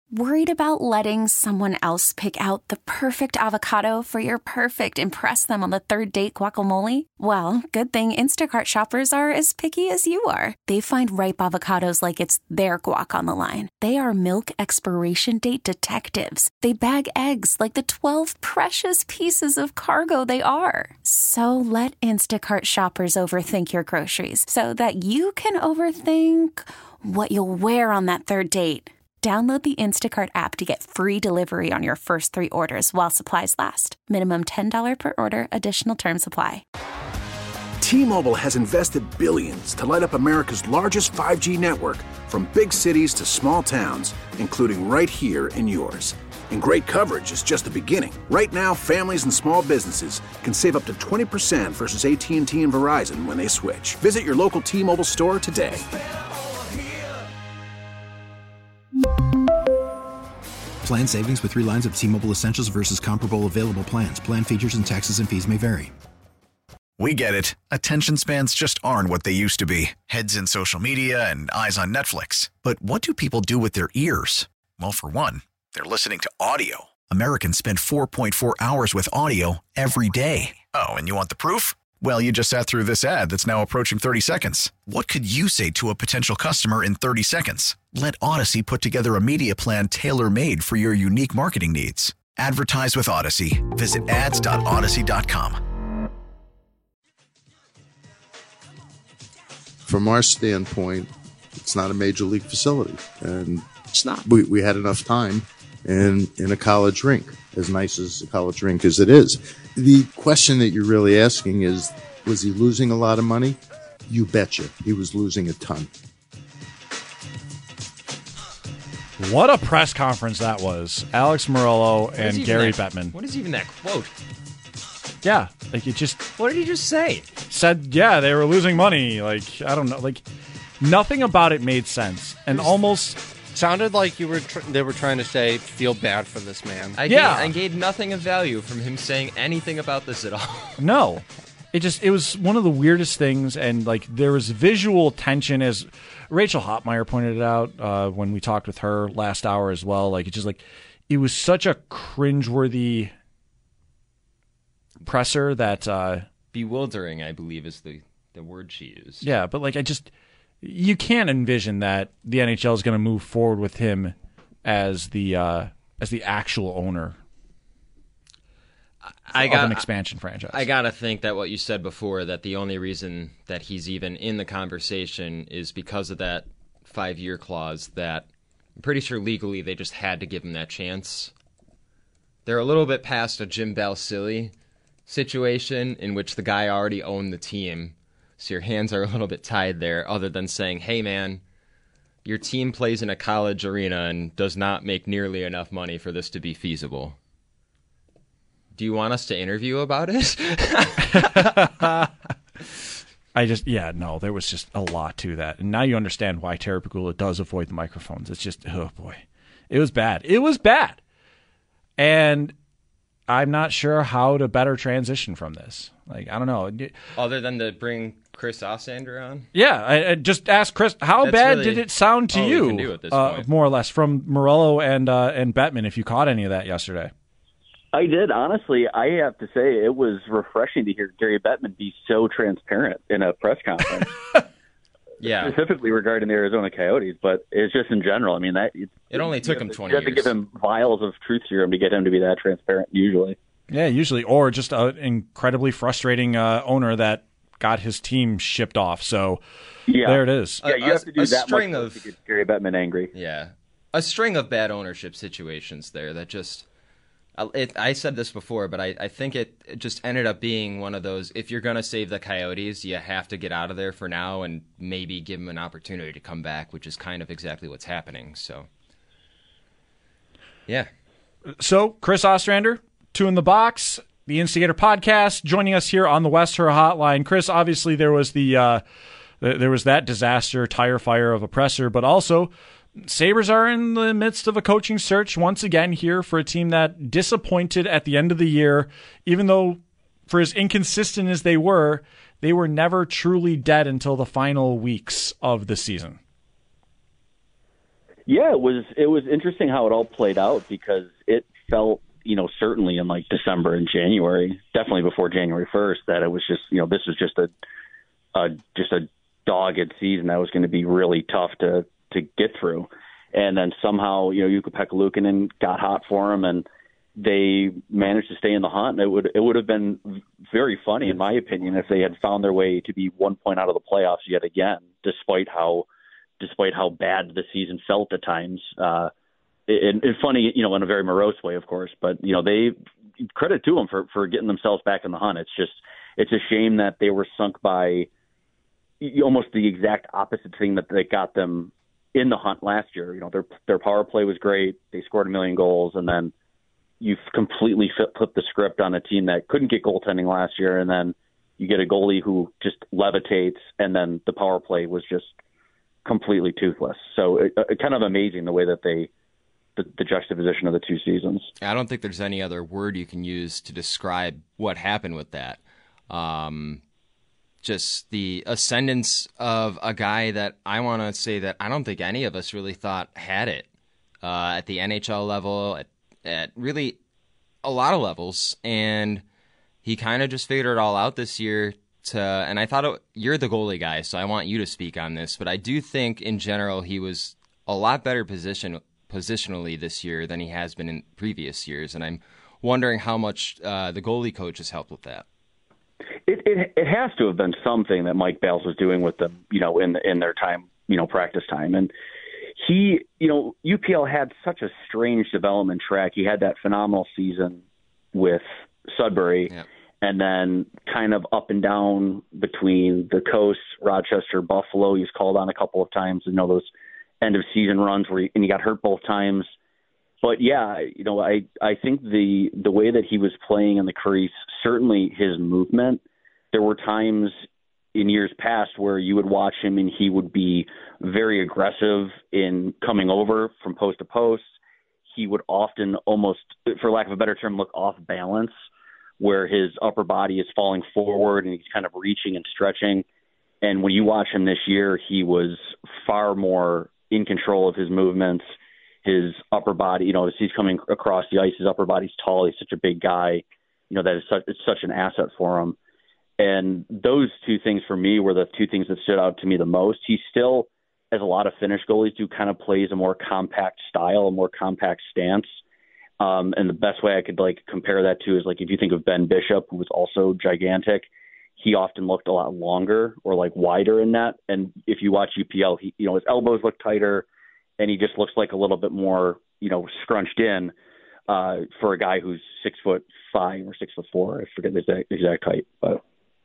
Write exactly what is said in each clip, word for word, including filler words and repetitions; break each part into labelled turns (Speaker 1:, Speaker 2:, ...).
Speaker 1: Worried about letting someone else pick out the perfect avocado for your perfect impress them on the third date guacamole? Well, good thing Instacart shoppers are as picky as you are. They find ripe avocados like it's their guac on the line. They are milk expiration date detectives. They bag eggs like the twelve precious pieces of cargo they are. So let Instacart shoppers overthink your groceries so that you can overthink what you'll wear on that third date. Download the Instacart app to get free delivery on your first three orders while supplies last. Minimum ten dollars per order. Additional terms apply.
Speaker 2: T-Mobile has invested billions to light up America's largest five G network, from big cities to small towns, including right here in yours. And great coverage is just the beginning. Right now, families and small businesses can save up to twenty percent versus A T and T and Verizon when they switch. Visit your local T-Mobile store today.
Speaker 3: Plan savings with three lines of T-Mobile Essentials versus comparable available plans. Plan features and taxes and fees may vary.
Speaker 4: We get it. Attention spans just aren't what they used to be. Heads in social media and eyes on Netflix. But what do people do with their ears? Well, for one, they're listening to audio. Americans spend four point four hours with audio every day. Oh, and you want the proof? Well, you just sat through this ad that's now approaching thirty seconds. What could you say to a potential customer in thirty seconds? Let Odyssey put together a media plan tailor-made for your unique marketing needs. Advertise with Odyssey. Visit ads dot odyssey dot com.
Speaker 5: From our standpoint, it's not a major league facility. And
Speaker 6: it's not.
Speaker 5: We, we had enough time in, in a college rink, as nice as a college rink as it is. The question that you're really asking is, was he losing a lot of money? You betcha. He was losing a ton.
Speaker 7: What a press conference that was. Alex Meruelo and Gary
Speaker 6: that,
Speaker 7: Bettman.
Speaker 6: What is even that quote?
Speaker 7: Yeah, like it just...
Speaker 6: What did he just say?
Speaker 7: Said, yeah, they were losing money. Like, I don't know. Like, nothing about it made sense. And
Speaker 8: was,
Speaker 7: almost...
Speaker 8: Sounded like you were. Tr- they were trying to say, feel bad for this man.
Speaker 6: I
Speaker 7: yeah.
Speaker 6: Gained, I gained nothing of value from him saying anything about this at all.
Speaker 7: No. It just, it was one of the weirdest things, and, like, there was visual tension, as Rachel Hotmeyer pointed it out uh, when we talked with her last hour as well. Like, it just, like, it was such a cringeworthy presser that... Uh,
Speaker 6: Bewildering, I believe, is the, the word she used.
Speaker 7: Yeah, but, like, I just... You can't envision that the N H L is going to move forward with him as the uh, as the actual owner
Speaker 6: I got,
Speaker 7: of an expansion franchise.
Speaker 6: I got to think that what you said before, that the only reason that he's even in the conversation is because of that five-year clause that I'm pretty sure legally they just had to give him that chance. They're a little bit past a Jim Balsillie situation in which the guy already owned the team. So your hands are a little bit tied there, other than saying, hey, man, your team plays in a college arena and does not make nearly enough money for this to be feasible. Do you want us to interview about it?
Speaker 7: I just, yeah, no, there was just a lot to that. And now you understand why Terry Pegula does avoid the microphones. It's just, oh, boy. It was bad. It was bad. And I'm not sure how to better transition from this. Like, I don't know.
Speaker 6: Other than to bring Chris Ostrander on?
Speaker 7: Yeah, I, I just ask Chris, how
Speaker 6: That's
Speaker 7: bad
Speaker 6: really
Speaker 7: did it sound to
Speaker 6: all we
Speaker 7: you,
Speaker 6: can do at this
Speaker 7: uh,
Speaker 6: point.
Speaker 7: more or less, from Meruelo and uh, and Bettman, if you caught any of that yesterday?
Speaker 9: I did. Honestly, I have to say it was refreshing to hear Gary Bettman be so transparent in a press conference.
Speaker 6: Yeah.
Speaker 9: Specifically regarding the Arizona Coyotes, but it's just in general. I mean, that it's,
Speaker 6: It only took him
Speaker 9: to,
Speaker 6: twenty
Speaker 9: You have to
Speaker 6: years.
Speaker 9: give him vials of truth serum to get him to be that transparent, usually.
Speaker 7: Yeah, usually. Or just an incredibly frustrating uh, owner that got his team shipped off. So
Speaker 9: Yeah.
Speaker 7: there it is.
Speaker 9: Yeah, you
Speaker 6: A-
Speaker 9: have to do
Speaker 6: a
Speaker 9: that
Speaker 6: string
Speaker 9: much
Speaker 6: of-
Speaker 9: to get Gary Bettman angry.
Speaker 6: Yeah. A string of bad ownership situations there that just... It, I said this before, but I, I think it, it just ended up being one of those, if you're going to save the Coyotes, you have to get out of there for now and maybe give them an opportunity to come back, which is kind of exactly what's happening. So, yeah.
Speaker 7: So, Chris Ostrander, Two in the Box, the Instigator Podcast, joining us here on the West Her Hotline. Chris, obviously there was the uh, there was that disaster, tire fire of a presser, but also Sabres are in the midst of a coaching search once again here for a team that disappointed at the end of the year, even though for as inconsistent as they were, they were never truly dead until the final weeks of the season.
Speaker 9: Yeah, it was it was interesting how it all played out because it felt, you know, certainly in like December and January, definitely before January first, that it was just, you know, this was just a, a just a dogged season that was going to be really tough to to get through. And then somehow, you know, Jukka-Pekka Luukkonen got hot for him, and they managed to stay in the hunt. And it would it would have been very funny, in my opinion, if they had found their way to be one point out of the playoffs yet again, despite how despite how bad the season felt at times. Uh, and, and funny, you know, in a very morose way, of course. But you know, they credit to them for for getting themselves back in the hunt. It's just it's a shame that they were sunk by almost the exact opposite thing that they got them in the hunt last year. You know, their their power play was great. They scored a million goals, and then you've completely flipped the script on a team that couldn't get goaltending last year, and then you get a goalie who just levitates, and then the power play was just completely toothless. So it, it kind of amazing the way that they the, the juxtaposition of the two seasons.
Speaker 6: I don't think there's any other word you can use to describe what happened with that. Um, just the ascendance of a guy that I want to say that I don't think any of us really thought had it uh, at the N H L level, at, at really a lot of levels. And he kind of just figured it all out this year. To, and I thought it, you're the goalie guy, so I want you to speak on this. But I do think in general he was a lot better position positionally this year than he has been in previous years. And I'm wondering how much uh, the goalie coach has helped with that.
Speaker 9: It, it it has to have been something that Mike Bales was doing with them, you know, in in their time, you know, practice time. And he, you know, U P L had such a strange development track. He had that phenomenal season with Sudbury, yeah. And then kind of up and down between the coast, Rochester, Buffalo. He was called on a couple of times, you know, those end of season runs where he, and he got hurt both times. But yeah, you know, I, I think the the way that he was playing in the crease, certainly his movement, there were times in years past where you would watch him and he would be very aggressive in coming over from post to post. He would often almost, for lack of a better term, look off balance, where his upper body is falling forward and he's kind of reaching and stretching. And when you watch him this year, he was far more in control of his movements. His upper body, you know, as he's coming across the ice, his upper body's tall. He's such a big guy, you know, that is such, it's such an asset for him. And those two things for me were the two things that stood out to me the most. He still, as a lot of Finnish goalies do, kind of plays a more compact style, a more compact stance. Um, and the best way I could like compare that to is like if you think of Ben Bishop, who was also gigantic, he often looked a lot longer or like wider in that. And if you watch U P L, he, you know, his elbows look tighter, and he just looks like a little bit more, you know, scrunched in uh, for a guy who's six foot five or six foot four. I forget the exact, exact height, but.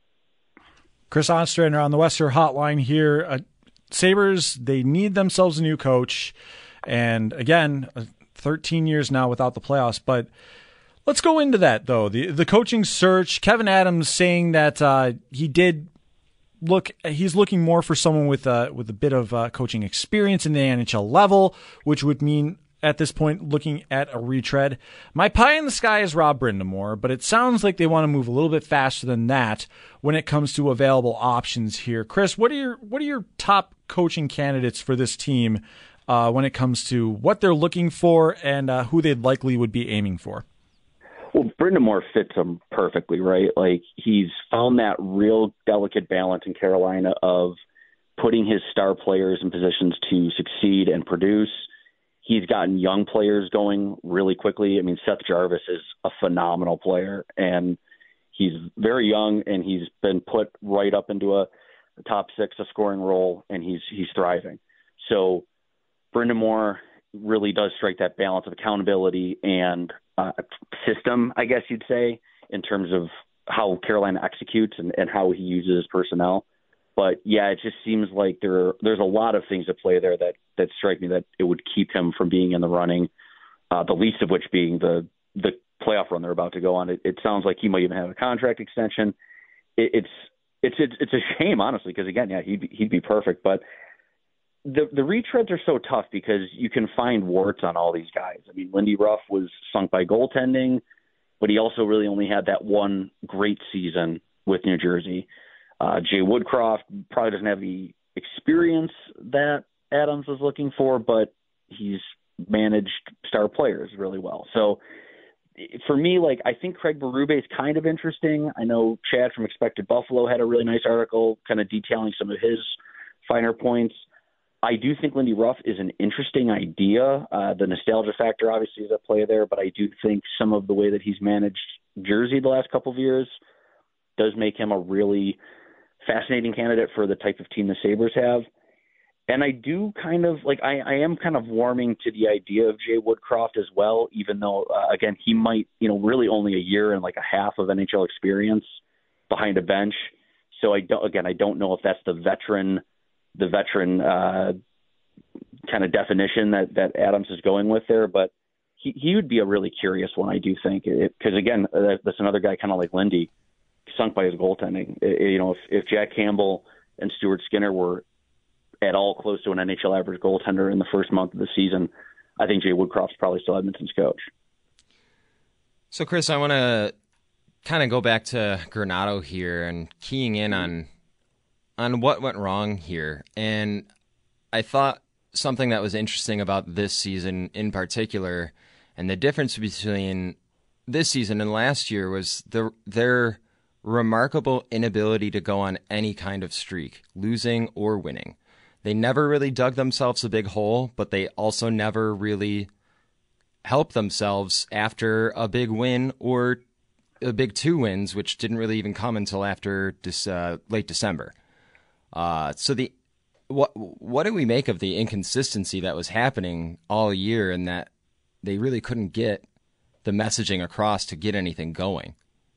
Speaker 7: Chris Ostrander on the Western Hotline here. Uh, Sabres, they need themselves a new coach, and again. Uh, thirteen years now without the playoffs, but let's go into that though. The the coaching search, Kevin Adams saying that uh, he did look, he's looking more for someone with uh, with a bit of uh, coaching experience in the N H L level, which would mean at this point looking at a retread. My pie in the sky is Rob Brind'Amour, but it sounds like they want to move a little bit faster than that when it comes to available options here. Chris, what are your what are your top coaching candidates for this team? Uh, when it comes to what they're looking for and uh, who they likely would be aiming for?
Speaker 9: Well, Brind'Amour fits him perfectly, right? Like he's found that real delicate balance in Carolina of putting his star players in positions to succeed and produce. He's gotten young players going really quickly. I mean, Seth Jarvis is a phenomenal player, and he's very young, and he's been put right up into a, a top six, a scoring role, and he's he's thriving. So Brind'Amour really does strike that balance of accountability and uh, system, I guess you'd say, in terms of how Carolina executes and, and how he uses his personnel. But, yeah, it just seems like there there's a lot of things at play there that, that strike me that it would keep him from being in the running, uh, the least of which being the, the playoff run they're about to go on. It, it sounds like he might even have a contract extension. It, it's, it's, it's, it's a shame, honestly, because, again, yeah, he'd, he'd be perfect. But The the retreads are so tough because you can find warts on all these guys. I mean, Lindy Ruff was sunk by goaltending, but he also really only had that one great season with New Jersey. Uh, Jay Woodcroft probably doesn't have the experience that Adams was looking for, but he's managed star players really well. So for me, like, I think Craig Berube is kind of interesting. I know Chad from Expected Buffalo had a really nice article kind of detailing some of his finer points. I do think Lindy Ruff is an interesting idea. Uh, the nostalgia factor obviously is at play there, but I do think some of the way that he's managed Jersey the last couple of years does make him a really fascinating candidate for the type of team the Sabres have. And I do kind of like, I, I am kind of warming to the idea of Jay Woodcroft as well, even though, uh, again, he might, you know, really only a year and like a half of N H L experience behind a bench. So I don't, again, I don't know if that's the veteran, the veteran uh, kind of definition that, that Adams is going with there, but he, he would be a really curious one, I do think, because again, that's another guy kind of like Lindy, sunk by his goaltending. It, you know, if, if Jack Campbell and Stuart Skinner were at all close to an N H L average goaltender in the first month of the season, I think Jay Woodcroft's probably still Edmonton's coach.
Speaker 6: So, Chris, I want to kind of go back to Granato here and keying in on on what went wrong here. And I thought something that was interesting about this season in particular, and the difference between this season and last year, was the, their remarkable inability to go on any kind of streak, losing or winning. They never really dug themselves a big hole, but they also never really helped themselves after a big win or a big two wins, which didn't really even come until after this, uh, late December. Uh, so the what what do we make of the inconsistency that was happening all year, and that they really couldn't get the messaging across to get anything going?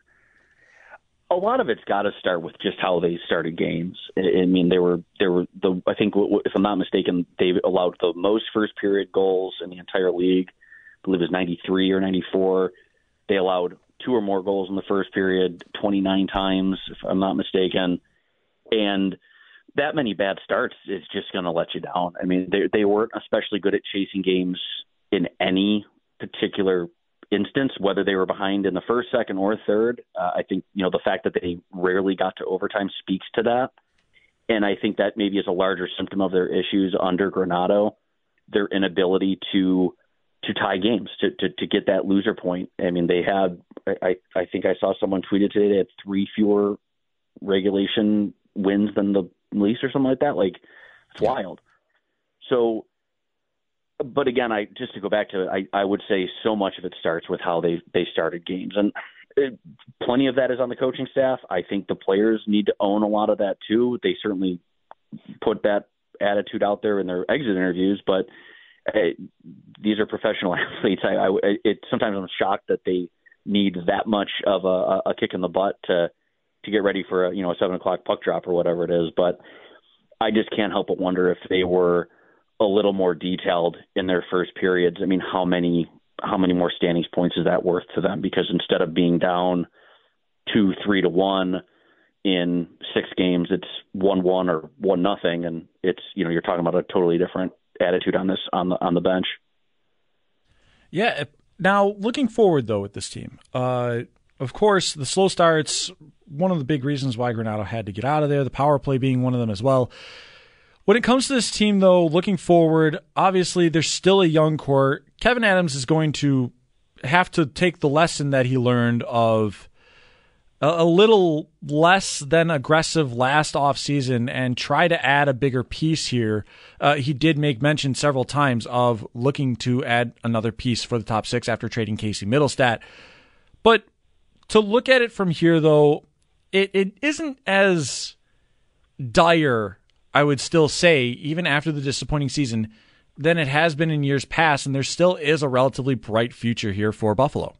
Speaker 9: A lot of it's got to start with just how they started games. I mean, they were they were the I think if I'm not mistaken, they allowed the most first period goals in the entire league. I believe it was ninety-three or ninety-four. They allowed two or more goals in the first period twenty-nine times, if I'm not mistaken. And that many bad starts is just going to let you down. I mean, they they weren't especially good at chasing games in any particular instance, whether they were behind in the first, second, or third. Uh, I think, you know, the fact that they rarely got to overtime speaks to that. And I think that maybe is a larger symptom of their issues under Granato, their inability to to tie games, to, to, to get that loser point. I mean, they had, I, I think I saw someone tweeted today, they had three fewer regulation wins than the Leafs or something like that. Like, it's yeah. wild. So, but again, I just to go back to it, I, I would say so much of it starts with how they, they started games. And it, plenty of that is on the coaching staff. I think the players need to own a lot of that too. They certainly put that attitude out there in their exit interviews, but hey, these are professional athletes. I, I it, sometimes I'm shocked that they need that much of a, a kick in the butt to to get ready for a, you know, a seven o'clock puck drop or whatever it is. But I just can't help but wonder if they were a little more detailed in their first periods. I mean, how many how many more standings points is that worth to them? Because instead of being down two, three to one in six games, it's one one or one nothing, and it's, you know, you're talking about a totally different attitude on this on the on the bench.
Speaker 7: Yeah. Now, looking forward though with this team, uh, of course, the slow starts, one of the big reasons why Granato had to get out of there. The power play being one of them as well. When it comes to this team, though, looking forward, obviously there's still a young core. Kevyn Adams is going to have to take the lesson that he learned of a, a little less than aggressive last offseason and try to add a bigger piece here. Uh, he did make mention several times of looking to add another piece for the top six after trading Casey Middlestat. But to look at it from here, though, it, it isn't as dire, I would still say, even after the disappointing season, than it has been in years past, and there still is a relatively bright future here for Buffalo.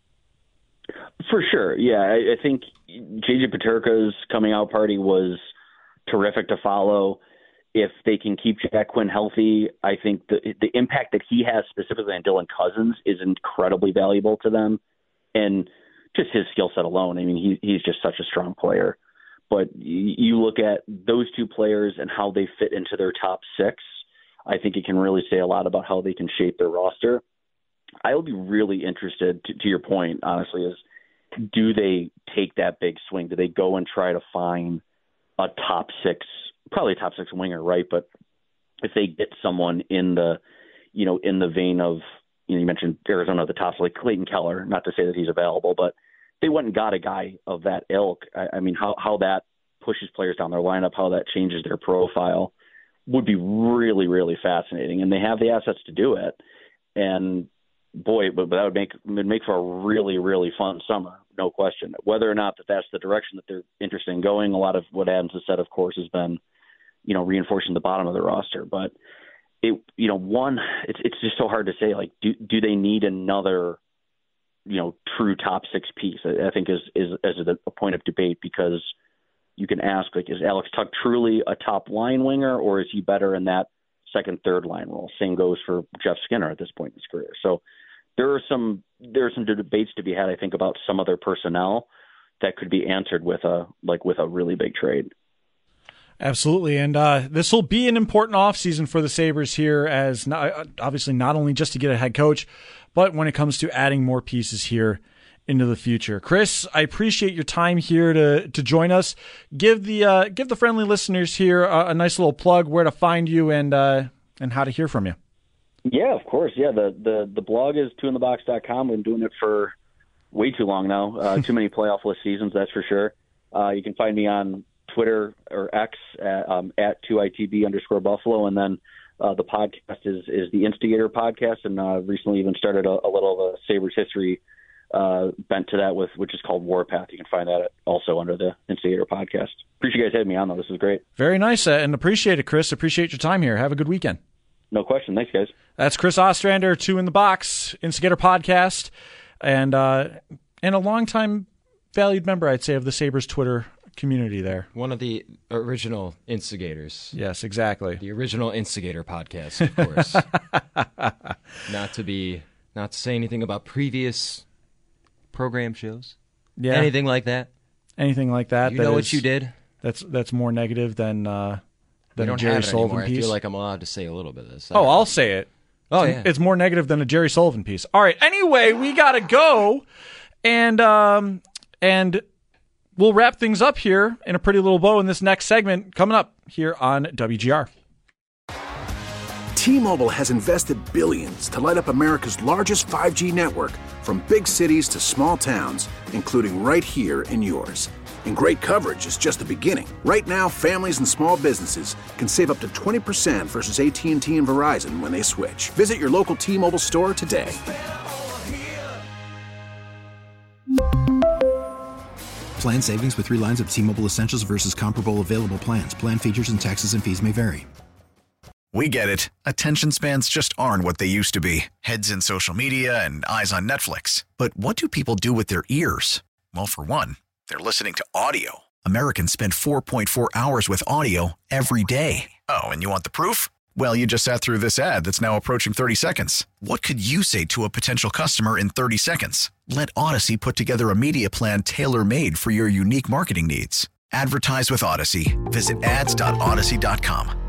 Speaker 9: For sure, yeah. I, I think J J Peterka's coming out party was terrific to follow. If they can keep Jack Quinn healthy, I think the the impact that he has specifically on Dylan Cousins is incredibly valuable to them. And just his skill set alone, I mean, he, he's just such a strong player. But you look at those two players and how they fit into their top six, I think it can really say a lot about how they can shape their roster. I will be really interested, to, to your point, honestly, is do they take that big swing? Do they go and try to find a top six, probably a top six winger, right? But if they get someone in the you know, in the vein of, you know, you mentioned Arizona at the top, so like Clayton Keller, not to say that he's available, but they went and got a guy of that ilk. I, I mean, how, how that pushes players down their lineup, how that changes their profile would be really, really fascinating. And they have the assets to do it. And boy, but, but that would make, would make for a really, really fun summer. No question. Whether or not that that's the direction that they're interested in going, a lot of what Adams has said, of course, has been, you know, reinforcing the bottom of the roster. But it, you know, one, it's it's just so hard to say. Like, do do they need another, you know, true top six piece? I, I think is is is a point of debate, because you can ask, like, is Alex Tuch truly a top line winger, or is he better in that second, third line role? Same goes for Jeff Skinner at this point in his career. So there are some there are some debates to be had, I think, about some of their personnel that could be answered with a like with a really big trade.
Speaker 7: Absolutely, and uh, this will be an important offseason for the Sabres here, as not, obviously not only just to get a head coach, but when it comes to adding more pieces here into the future. Chris, I appreciate your time here to to join us. Give the uh, give the friendly listeners here a, a nice little plug where to find you and uh, and how to hear from you.
Speaker 9: Yeah, of course. Yeah, the the, the blog is two in the box dot com. We've been doing it for way too long now. Uh, too many playoff list seasons, that's for sure. Uh, you can find me on Twitter or X at, um, at two I T B underscore Buffalo, and then uh, the podcast is is the Instigator podcast, and uh, recently even started a, a little of a Sabres history uh, bent to that, with which is called Warpath. You can find that also under the Instigator podcast. Appreciate you guys having me on, though. This is great.
Speaker 7: Very nice, uh, and appreciate it, Chris. Appreciate your time here. Have a good weekend.
Speaker 9: No question. Thanks, guys.
Speaker 7: That's Chris Ostrander, Two in the Box, Instigator podcast, and uh, and a longtime valued member, I'd say, of the Sabres Twitter community there.
Speaker 6: One of the original instigators.
Speaker 7: Yes, exactly.
Speaker 6: The original Instigator podcast, of course. Not to be, not to say anything about previous program shows.
Speaker 7: Yeah.
Speaker 6: Anything like that.
Speaker 7: Anything like that.
Speaker 6: You
Speaker 7: that
Speaker 6: know
Speaker 7: is,
Speaker 6: what you did?
Speaker 7: That's that's more negative than uh, than
Speaker 6: we
Speaker 7: a
Speaker 6: don't
Speaker 7: Jerry
Speaker 6: have it
Speaker 7: Sullivan
Speaker 6: anymore.
Speaker 7: piece.
Speaker 6: I feel like I'm allowed to say a little bit of this.
Speaker 7: Oh, I'll say it.
Speaker 6: Oh,
Speaker 7: it's,
Speaker 6: yeah.
Speaker 7: It's more negative than a Jerry Sullivan piece. All right. Anyway, we gotta go, and um, and we'll wrap things up here in a pretty little bow in this next segment coming up here on W G R.
Speaker 2: T-Mobile has invested billions to light up America's largest five G network, from big cities to small towns, including right here in yours. And great coverage is just the beginning. Right now, families and small businesses can save up to twenty percent versus A T and T and Verizon when they switch. Visit your local T-Mobile store today.
Speaker 3: Plan savings with three lines of T-Mobile Essentials versus comparable available plans. Plan features and taxes and fees may vary.
Speaker 4: We get it. Attention spans just aren't what they used to be. Heads in social media and eyes on Netflix. But what do people do with their ears? Well, for one, they're listening to audio. Americans spend four point four hours with audio every day. Oh, and you want the proof? Well, you just sat through this ad that's now approaching thirty seconds. What could you say to a potential customer in thirty seconds? Let Odyssey put together a media plan tailor-made for your unique marketing needs. Advertise with Odyssey. Visit ads dot odyssey dot com.